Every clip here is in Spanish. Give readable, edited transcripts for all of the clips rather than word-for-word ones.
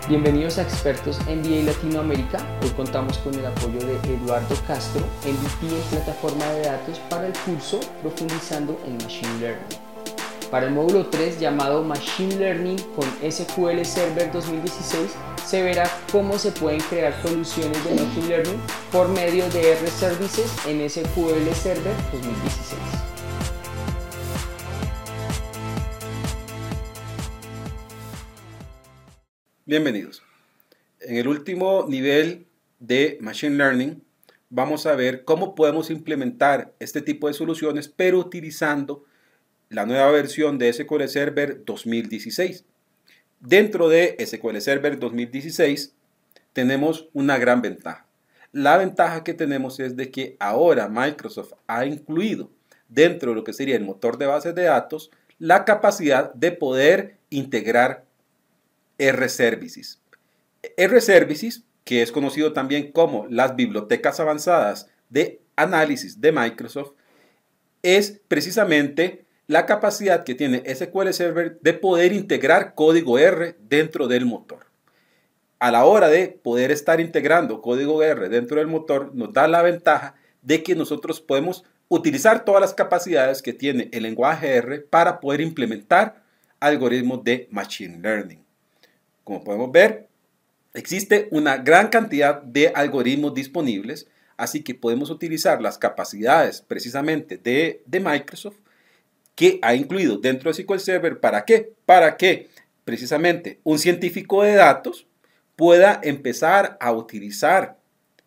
Bienvenidos a Expertos MBA Latinoamérica. Hoy contamos con el apoyo de Eduardo Castro, MVP en plataforma de datos para el curso Profundizando en Machine Learning. Para el módulo 3 llamado Machine Learning con SQL Server 2016 se verá cómo se pueden crear soluciones de Machine Learning por medio de R Services en SQL Server 2016. Bienvenidos. En el último nivel de Machine Learning vamos a ver cómo podemos implementar este tipo de soluciones, pero utilizando la nueva versión de SQL Server 2016. Dentro de SQL Server 2016 tenemos una gran ventaja. La ventaja que tenemos es de que ahora Microsoft ha incluido dentro de lo que sería el motor de bases de datos la capacidad de poder integrar R Services. R Services, que es conocido también como las bibliotecas avanzadas de análisis de Microsoft, es precisamente la capacidad que tiene SQL Server de poder integrar código R dentro del motor. A la hora de poder estar integrando código R dentro del motor, nos da la ventaja de que nosotros podemos utilizar todas las capacidades que tiene el lenguaje R para poder implementar algoritmos de Machine Learning. Como podemos ver, existe una gran cantidad de algoritmos disponibles, así que podemos utilizar las capacidades precisamente de Microsoft que ha incluido dentro de SQL Server. ¿Para qué? Para que precisamente un científico de datos pueda empezar a utilizar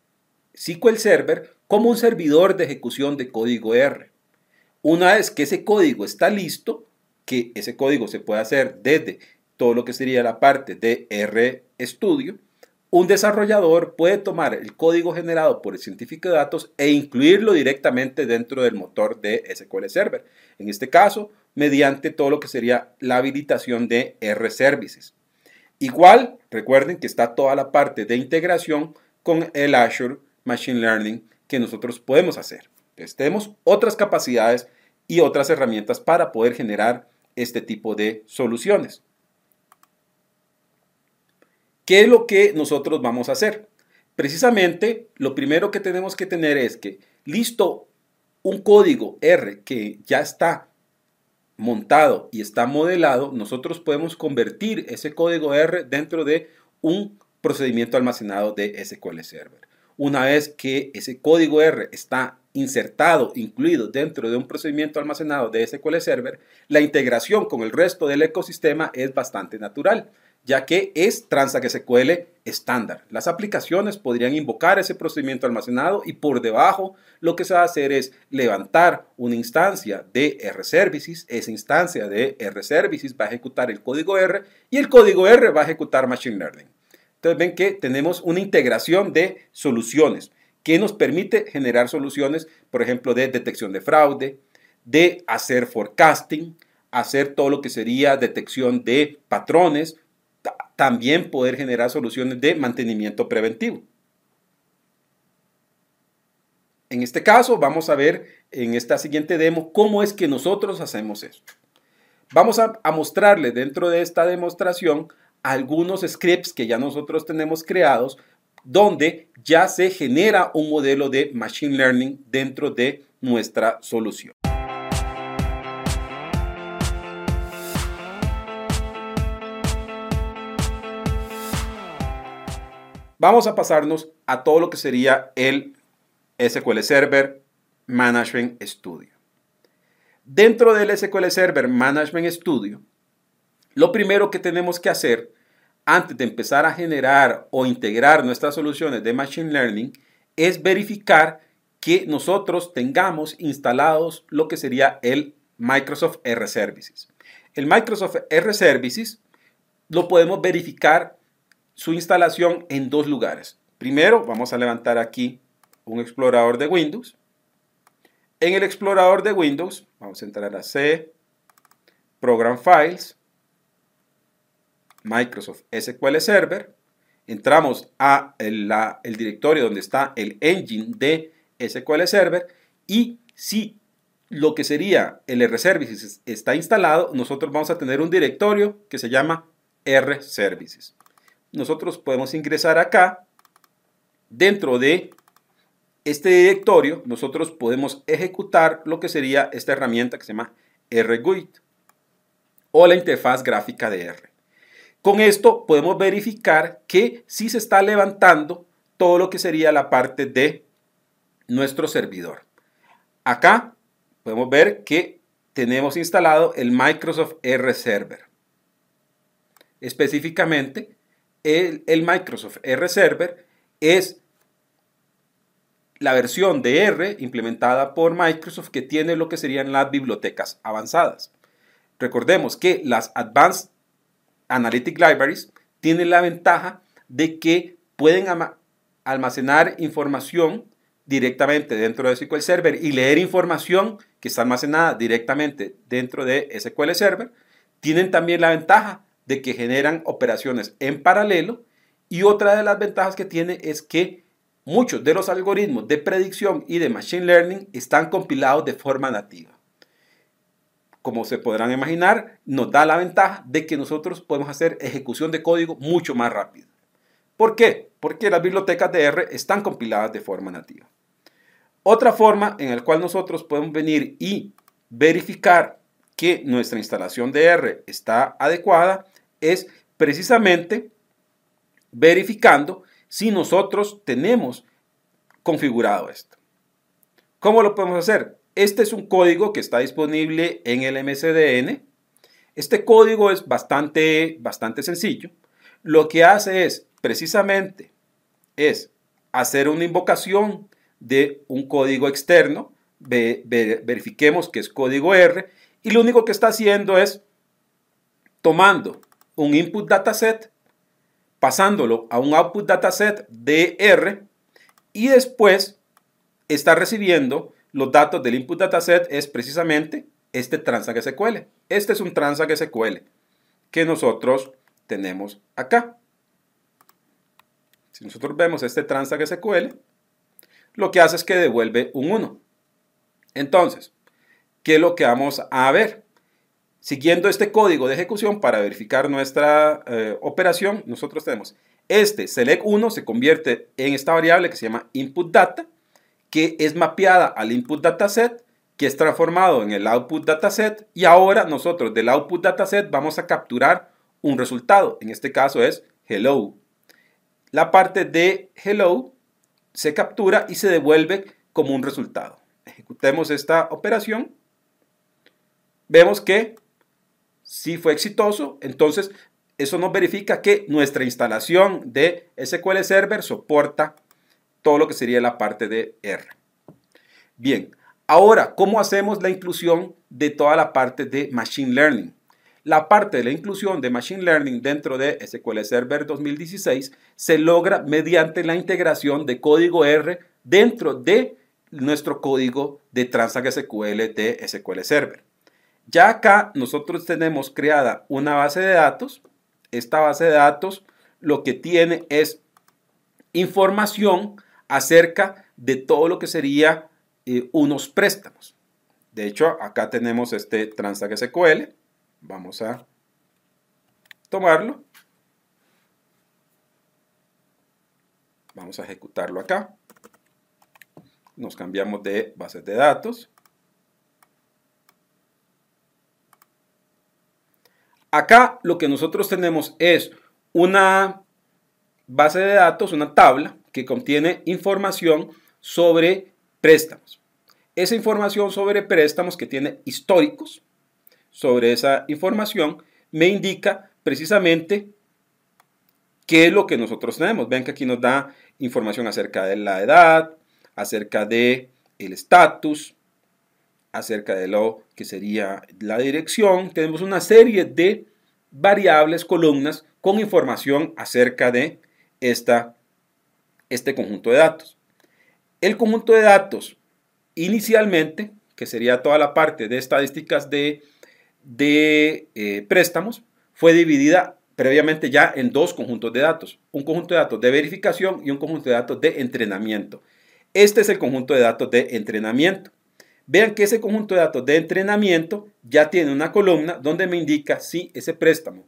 SQL Server como un servidor de ejecución de código R. Una vez que ese código está listo, que ese código se puede hacer desde todo lo que sería la parte de RStudio, un desarrollador puede tomar el código generado por el científico de datos e incluirlo directamente dentro del motor de SQL Server. En este caso, mediante todo lo que sería la habilitación de R Services. Igual, recuerden que está toda la parte de integración con el Azure Machine Learning que nosotros podemos hacer. Entonces, tenemos otras capacidades y otras herramientas para poder generar este tipo de soluciones. ¿Qué es lo que nosotros vamos a hacer? Precisamente, lo primero que tenemos que tener es que, listo, un código R que ya está montado y está modelado, nosotros podemos convertir ese código R dentro de un procedimiento almacenado de SQL Server. Una vez que ese código R está insertado, incluido dentro de un procedimiento almacenado de SQL Server, la integración con el resto del ecosistema es bastante natural, ya que es Transact SQL estándar. Las aplicaciones podrían invocar ese procedimiento almacenado y por debajo lo que se va a hacer es levantar una instancia de R Services. Esa instancia de R Services va a ejecutar el código R y el código R va a ejecutar Machine Learning. Entonces ven que tenemos una integración de soluciones que nos permite generar soluciones, por ejemplo, de detección de fraude, de hacer forecasting, hacer todo lo que sería detección de patrones, también poder generar soluciones de mantenimiento preventivo. En este caso vamos a ver en esta siguiente demo cómo es que nosotros hacemos esto. Vamos a mostrarle dentro de esta demostración algunos scripts que ya nosotros tenemos creados donde ya se genera un modelo de Machine Learning dentro de nuestra solución. Vamos a pasarnos a todo lo que sería el SQL Server Management Studio. Dentro del SQL Server Management Studio, lo primero que tenemos que hacer antes de empezar a generar o integrar nuestras soluciones de Machine Learning es verificar que nosotros tengamos instalados lo que sería el Microsoft R Services. El Microsoft R Services lo podemos verificar su instalación en dos lugares. Primero, vamos a levantar aquí un explorador de Windows. En el explorador de Windows, vamos a entrar a C, Program Files, Microsoft SQL Server. Entramos a el directorio donde está el engine de SQL Server y si lo que sería el R Services está instalado, nosotros vamos a tener un directorio que se llama R Services. nosotros podemos ingresar acá. Dentro de este directorio, nosotros podemos ejecutar lo que sería esta herramienta que se llama RGUID o la interfaz gráfica de R. Con esto podemos verificar que sí se está levantando todo lo que sería la parte de nuestro servidor. Acá podemos ver que tenemos instalado el Microsoft R Server. Específicamente, el Microsoft R Server es la versión de R implementada por Microsoft que tiene lo que serían las bibliotecas avanzadas. Recordemos que las Advanced Analytic Libraries tienen la ventaja de que pueden almacenar información directamente dentro de SQL Server y leer información que está almacenada directamente dentro de SQL Server. Tienen también la ventaja de que generan operaciones en paralelo, y otra de las ventajas que tiene es que muchos de los algoritmos de predicción y de Machine Learning están compilados de forma nativa. Como se podrán imaginar, nos da la ventaja de que nosotros podemos hacer ejecución de código mucho más rápido. ¿Por qué? Porque las bibliotecas de R están compiladas de forma nativa. Otra forma en la cual nosotros podemos venir y verificar que nuestra instalación de R está adecuada es precisamente verificando si nosotros tenemos configurado esto. ¿Cómo lo podemos hacer? Este es un código que está disponible en el MSDN. Este código es bastante sencillo. Lo que hace es precisamente hacer una invocación de un código externo. Verifiquemos que es código R, y lo único que está haciendo es tomando un input dataset, pasándolo a un output dataset de R, y después está recibiendo los datos del input dataset. Es precisamente este Transact SQL. Este es un Transact SQL que nosotros tenemos acá. Si nosotros vemos este Transact SQL, lo que hace es que devuelve un 1. Entonces, ¿qué es lo que vamos a ver? Siguiendo este código de ejecución para verificar nuestra operación, nosotros tenemos este select1 se convierte en esta variable que se llama input data, que es mapeada al input dataset, que es transformado en el output dataset, y ahora nosotros del output dataset vamos a capturar un resultado. En este caso es hello. La parte de hello se captura y se devuelve como un resultado. Ejecutemos esta operación. Vemos que sí fue exitoso. Entonces eso nos verifica que nuestra instalación de SQL Server soporta todo lo que sería la parte de R. Bien, ahora, ¿cómo hacemos la inclusión de toda la parte de Machine Learning? La parte de la inclusión de Machine Learning dentro de SQL Server 2016 se logra mediante la integración de código R dentro de nuestro código de Transact SQL de SQL Server. Ya acá nosotros tenemos creada una base de datos. Esta base de datos lo que tiene es información acerca de todo lo que sería unos préstamos. De hecho, acá tenemos este Transact SQL. Vamos a tomarlo. Vamos a ejecutarlo acá. Nos cambiamos de bases de datos. Acá lo que nosotros tenemos es una base de datos, una tabla que contiene información sobre préstamos. Esa información sobre préstamos que tiene históricos sobre esa información me indica precisamente qué es lo que nosotros tenemos. Ven que aquí nos da información acerca de la edad, acerca de el estatus, acerca de lo que sería la dirección. Tenemos una serie de variables, columnas con información acerca de este conjunto de datos. El conjunto de datos inicialmente, que sería toda la parte de estadísticas de préstamos, fue dividida previamente ya en dos conjuntos de datos. Un conjunto de datos de verificación y un conjunto de datos de entrenamiento. Este es el conjunto de datos de entrenamiento. Vean que ese conjunto de datos de entrenamiento ya tiene una columna donde me indica si ese préstamo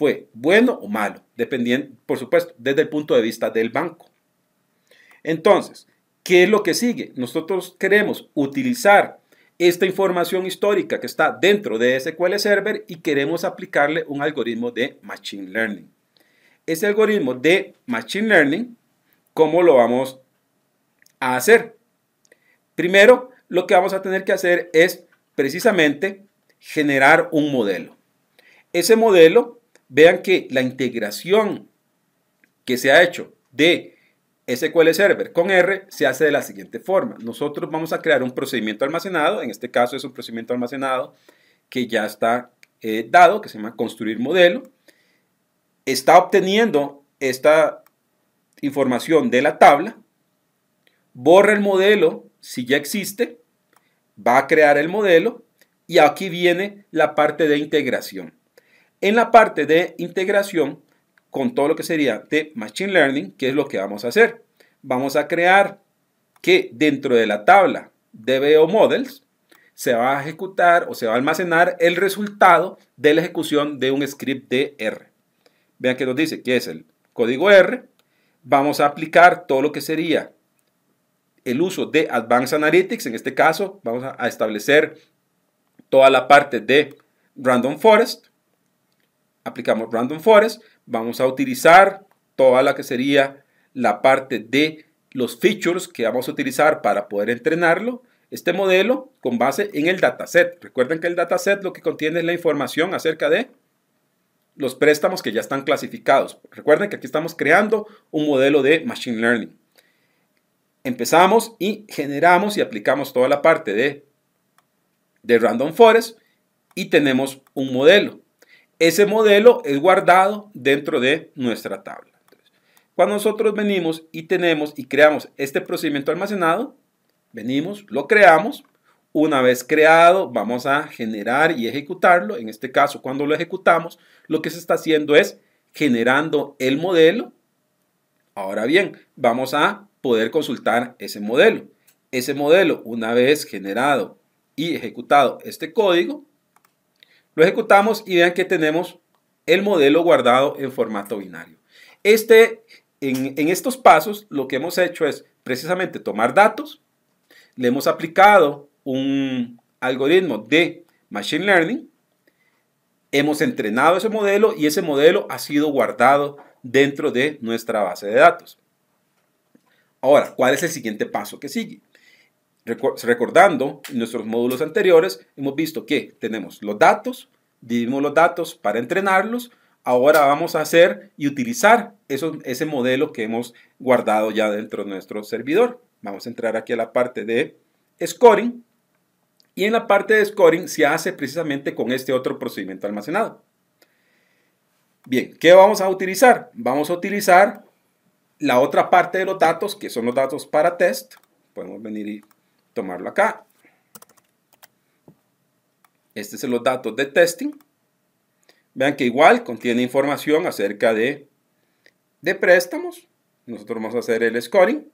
fue bueno o malo, dependiendo, por supuesto, desde el punto de vista del banco. Entonces, ¿qué es lo que sigue? Nosotros queremos utilizar esta información histórica que está dentro de SQL Server y queremos aplicarle un algoritmo de Machine Learning. Ese algoritmo de Machine Learning, ¿cómo lo vamos a hacer? Primero, lo que vamos a tener que hacer es precisamente generar un modelo. Ese modelo, vean que la integración que se ha hecho de SQL Server con R se hace de la siguiente forma. Nosotros vamos a crear un procedimiento almacenado, en este caso es un procedimiento almacenado que ya está dado, que se llama construir modelo. Está obteniendo esta información de la tabla, borra el modelo si ya existe, va a crear el modelo y aquí viene la parte de integración. En la parte de integración, con todo lo que sería de Machine Learning, ¿qué es lo que vamos a hacer? Vamos a crear que dentro de la tabla de VO Models se va a ejecutar o se va a almacenar el resultado de la ejecución de un script de R. Vean que nos dice que es el código R. Vamos a aplicar todo lo que sería el uso de Advanced Analytics. En este caso, vamos a establecer toda la parte de Random Forest. Aplicamos Random Forest. Vamos a utilizar toda la que sería la parte de los features que vamos a utilizar para poder entrenarlo. Este modelo con base en el dataset. Recuerden que el dataset lo que contiene es la información acerca de los préstamos que ya están clasificados. Recuerden que aquí estamos creando un modelo de Machine Learning. Empezamos y generamos y aplicamos toda la parte de Random Forest y tenemos un modelo. Ese modelo es guardado dentro de nuestra tabla. Entonces, cuando nosotros venimos y tenemos y creamos este procedimiento almacenado, venimos, lo creamos. Una vez creado, vamos a generar y ejecutarlo. En este caso, cuando lo ejecutamos, lo que se está haciendo es generando el modelo. Ahora bien, vamos a poder consultar ese modelo. Ese modelo, una vez generado y ejecutado este código, lo ejecutamos y vean que tenemos el modelo guardado en formato binario. En estos pasos, lo que hemos hecho es precisamente tomar datos, le hemos aplicado un algoritmo de Machine Learning, hemos entrenado ese modelo y ese modelo ha sido guardado dentro de nuestra base de datos. Ahora, ¿cuál es el siguiente paso que sigue? Recordando en nuestros módulos anteriores, hemos visto que tenemos los datos, dividimos los datos para entrenarlos. Ahora vamos a hacer y utilizar ese modelo que hemos guardado ya dentro de nuestro servidor. Vamos a entrar aquí a la parte de Scoring. Y en la parte de Scoring se hace precisamente con este otro procedimiento almacenado. Bien, ¿qué vamos a utilizar? Vamos a utilizar la otra parte de los datos, que son los datos para test. Podemos venir y tomarlo acá. Estos son los datos de testing. Vean que igual contiene información acerca de préstamos. Nosotros vamos a hacer el scoring.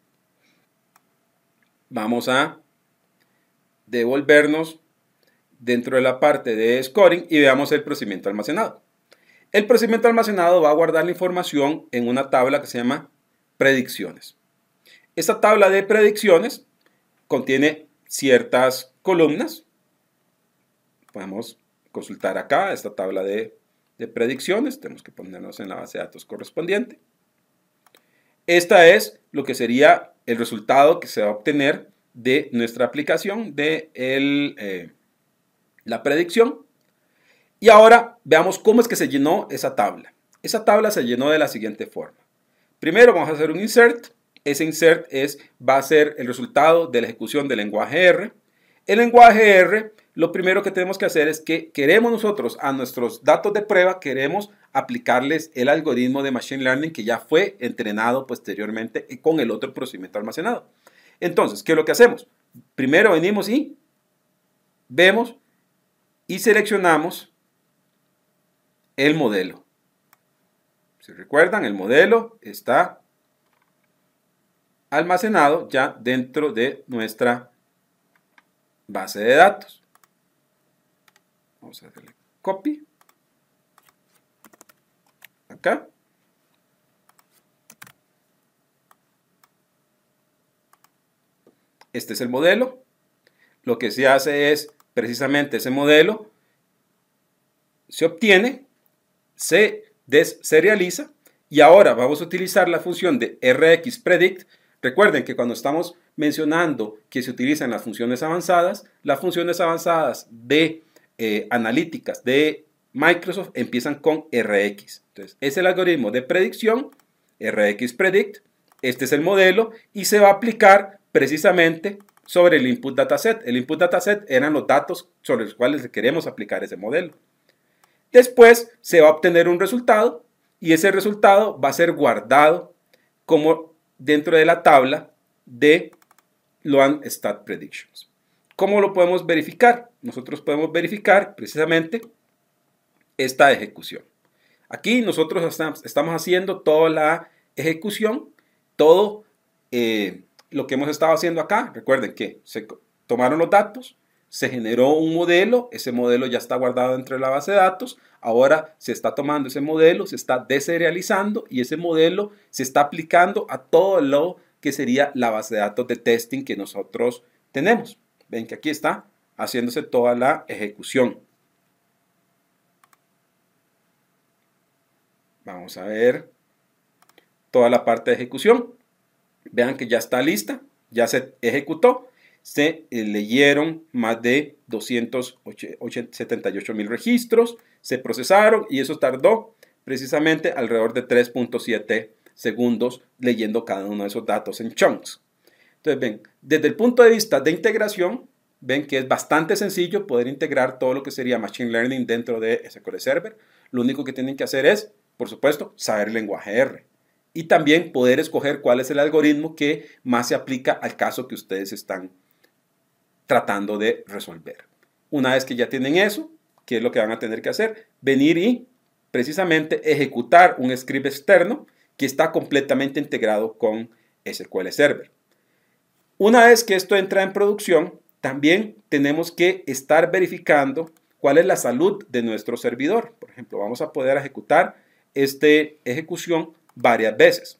Vamos a devolvernos dentro de la parte de scoring y veamos el procedimiento almacenado. El procedimiento almacenado va a guardar la información en una tabla que se llama predicciones. Esta tabla de predicciones contiene ciertas columnas. Podemos consultar acá esta tabla de predicciones. Tenemos que ponernos en la base de datos correspondiente. Esta es lo que sería el resultado que se va a obtener de nuestra aplicación de la predicción. Y ahora veamos cómo es que se llenó esa tabla. Esa tabla se llenó de la siguiente forma. Primero vamos a hacer un insert. Ese insert va a ser el resultado de la ejecución del lenguaje R. El lenguaje R, lo primero que tenemos que hacer es que queremos nosotros a nuestros datos de prueba, queremos aplicarles el algoritmo de Machine Learning que ya fue entrenado posteriormente con el otro procedimiento almacenado. Entonces, ¿qué es lo que hacemos? Primero venimos y vemos y seleccionamos el modelo. Si recuerdan, el modelo está almacenado ya dentro de nuestra base de datos. Vamos a hacerle copy. acá. Este es el modelo. Lo que se hace es precisamente ese modelo se obtiene, se deserializa y ahora vamos a utilizar la función de RxPredict. Recuerden que cuando estamos mencionando que se utilizan las funciones avanzadas de analíticas de Microsoft empiezan con Rx. Entonces, es el algoritmo de predicción, RxPredict. Este es el modelo y se va a aplicar precisamente sobre el input dataset. El input dataset eran los datos sobre los cuales queremos aplicar ese modelo. Después se va a obtener un resultado y ese resultado va a ser guardado como dentro de la tabla de Loan Stat Predictions. ¿Cómo lo podemos verificar? Nosotros podemos verificar precisamente esta ejecución. Aquí nosotros estamos haciendo toda la ejecución, todo lo que hemos estado haciendo acá. Recuerden que se tomaron los datos, se generó un modelo, ese modelo ya está guardado dentro de la base de datos, ahora se está tomando ese modelo, se está deserializando y ese modelo se está aplicando a todo lo que sería la base de datos de testing que nosotros tenemos. Ven que aquí está haciéndose toda la ejecución. Vamos a ver toda la parte de ejecución. Vean que ya está lista, ya se ejecutó. Se leyeron más de 278,000 registros, se procesaron y eso tardó precisamente alrededor de 3.7 segundos leyendo cada uno de esos datos en chunks. Entonces ven, desde el punto de vista de integración, ven que es bastante sencillo poder integrar todo lo que sería Machine Learning dentro de SQL Server. Lo único que tienen que hacer es, por supuesto, saber el lenguaje R. Y también poder escoger cuál es el algoritmo que más se aplica al caso que ustedes están tratando de resolver. Una vez que ya tienen eso, ¿qué es lo que van a tener que hacer? Venir y precisamente ejecutar un script externo que está completamente integrado con SQL Server. Una vez que esto entra en producción, también tenemos que estar verificando cuál es la salud de nuestro servidor. Por ejemplo, vamos a poder ejecutar esta ejecución varias veces.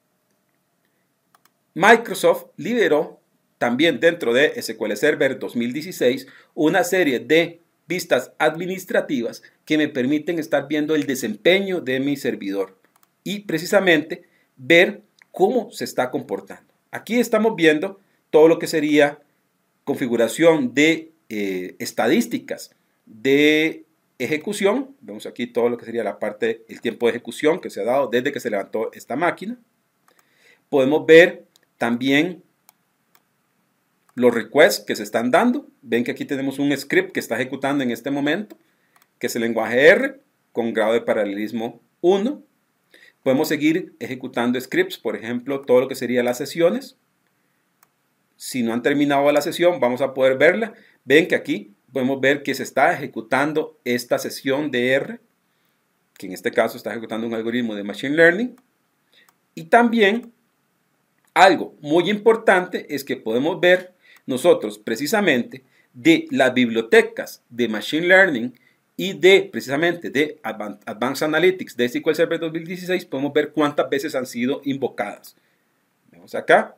Microsoft liberó también dentro de SQL Server 2016 una serie de vistas administrativas que me permiten estar viendo el desempeño de mi servidor y precisamente ver cómo se está comportando. Aquí estamos viendo todo lo que sería configuración de estadísticas de ejecución. Vemos aquí todo lo que sería la parte, el tiempo de ejecución que se ha dado desde que se levantó esta máquina. Podemos ver también los requests que se están dando. Ven que aquí tenemos un script que está ejecutando en este momento, que es el lenguaje R con grado de paralelismo 1. Podemos seguir ejecutando scripts, por ejemplo, todo lo que sería las sesiones. Si no han terminado la sesión, vamos a poder verla. Ven que aquí podemos ver que se está ejecutando esta sesión de R, que en este caso está ejecutando un algoritmo de Machine Learning. Y también algo muy importante es que podemos ver nosotros precisamente de las bibliotecas de Machine Learning y de precisamente de Advanced Analytics de SQL Server 2016, podemos ver cuántas veces han sido invocadas. Vemos acá.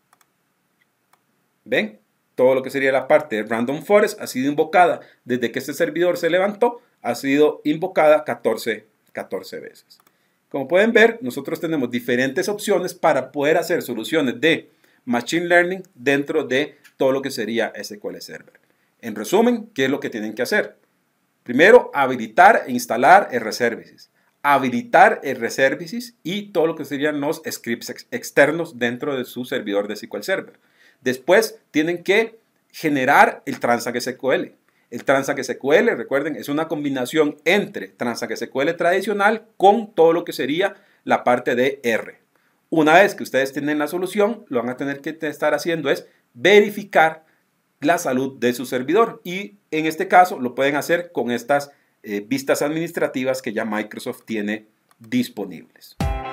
¿Ven? Todo lo que sería la parte de Random Forest ha sido invocada desde que este servidor se levantó, ha sido invocada 14 veces. Como pueden ver, nosotros tenemos diferentes opciones para poder hacer soluciones de Machine Learning dentro de todo lo que sería SQL Server. En resumen, ¿qué es lo que tienen que hacer? Primero, habilitar e instalar RServices. Habilitar RServices y todo lo que serían los scripts externos dentro de su servidor de SQL Server. Después, tienen que generar el Transact SQL. El Transact SQL, recuerden, es una combinación entre Transact SQL tradicional con todo lo que sería la parte de R. Una vez que ustedes tienen la solución, lo van a tener que estar haciendo es verificar la salud de su servidor. Y en este caso lo pueden hacer con estas vistas administrativas que ya Microsoft tiene disponibles.